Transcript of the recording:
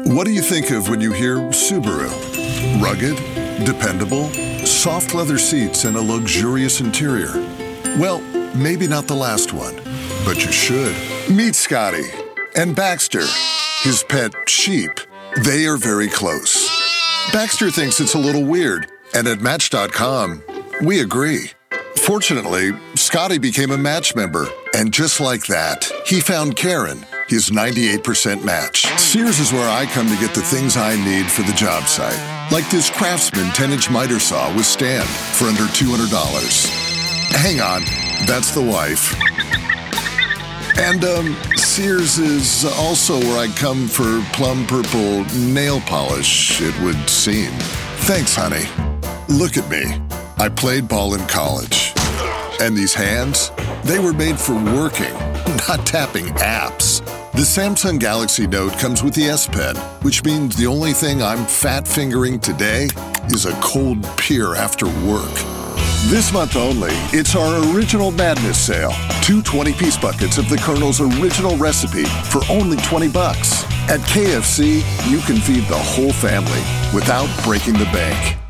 What do you think of when you hear Subaru? Rugged, dependable, soft leather seats, and a luxurious interior. Well, maybe not the last one, but you should. Meet Scotty and Baxter, his pet sheep. They are very close. Baxter thinks it's a little weird, and at Match.com, we agree. Fortunately, Scotty became a Match member, and just like that, he found Karen, his 98% match. Sears is where I come to get the things I need for the job site, like this Craftsman 10-inch miter saw with stand for under $200. Hang on, that's the wife. And, Sears is also where I come for plum purple nail polish, it would seem. Thanks, honey. Look at me. I played ball in college. And these hands, they were made for working, not tapping apps. The Samsung Galaxy Note comes with the S Pen, which means the only thing I'm fat-fingering today is a cold beer after work. This month only, it's our Original Madness sale. 2 20-piece buckets of the Colonel's original recipe for only $20. At KFC, you can feed the whole family without breaking the bank.